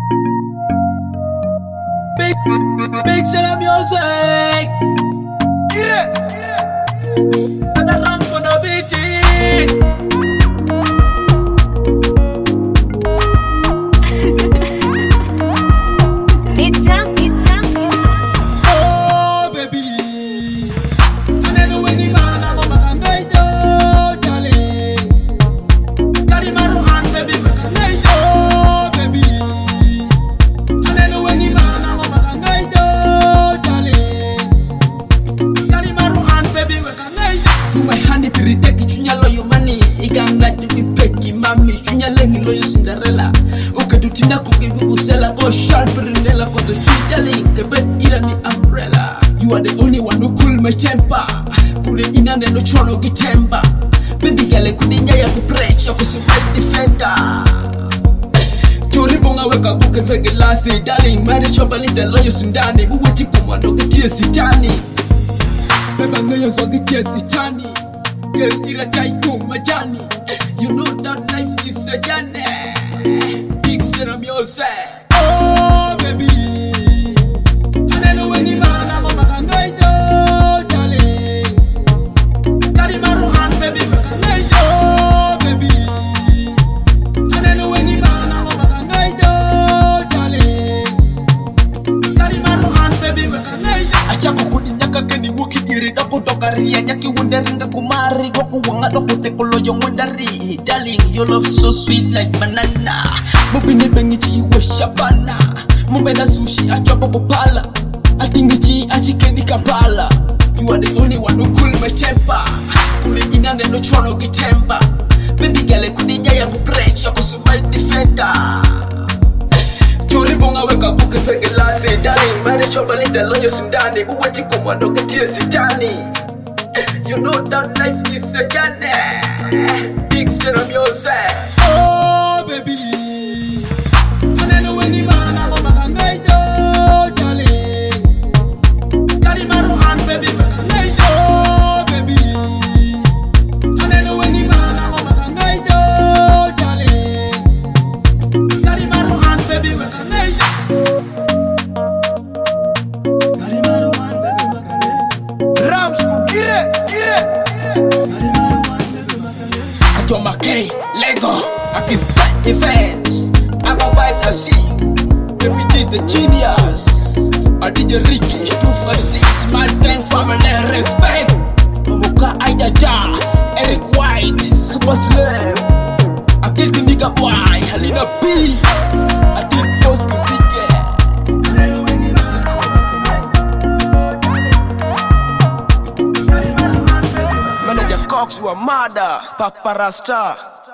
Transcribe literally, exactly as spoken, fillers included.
Big, big shit of music. Yeah, yeah. And I run for the beat. It's round, it's round. Oh, baby. And I know when you man, I'm a man, I do, darling. Carry my hand, baby, I do, baby. And I know when you man, I'm a man, I do, darling. Carry my hand, baby, I do. To my honey, pretty take it, you know your money. You can't let you be picky, mommy. You know, let me know your Cinderella. Okay, do tina cookie, we sell a go sharp, Perinella, got the street, darling, the bed, in the umbrella. You are the only one who cool my temper. Put it in and no chono get temper. Baby girl, I couldn't ya to pressure, cause you red defender. Tori bonga weka book and regular say, darling, marriage shop a little lawyers in Danny, who wait to come on, don't get tears, Tani. Baby, no, you're so get tears, Tani. Girl, ira chaiko, majani. You know that life is a journey. Big spin on your side. Oh, baby. And I know when you man, I'm a man, I do, darling. Carry my hand, baby, I do, baby. And I know when you man, I'm a man, I do, darling. Carry my hand, baby, I do. Achako kudinyaka keni wuki diri doko dokari Anyaki wunderinga kumari Goku wanga doko tekolo yung wundari Darling, your love so sweet like banana Mubini bengichi iwe shabana Mumena sushi achopo popala Atingichi achikeni Kampala. You are the only one who cool my temper. Kuli inane no chono gitemba. Baby girl kudinya ya kupressure kusu my defender. Tori bonga weka buke pege lade. Darling, marriage shop a little lawyers in Danny. Uwe chiko mwando getie sitani. You know that life is a journey. Big shit on your side. Oh, baby. And I know when you man, I'm a man, I do, darling. Carry my hand, baby, I do, baby. And I know when you man, I'm a man, I do, darling. Carry my hand, baby, I do. Carry my hand, baby, I do. Rams, get it, get it. Carry my hand, baby, I do. I told my K, Lego, I give bad events. I'm a vibe I see. Baby did the genius. I did the Ricky two five six. My gang family respect. Momoka Aida Da, Eric White, Super Slam. I killed the nigga boy, Halina B. I did post music. Manager Cox, you a mother, Papa Rasta.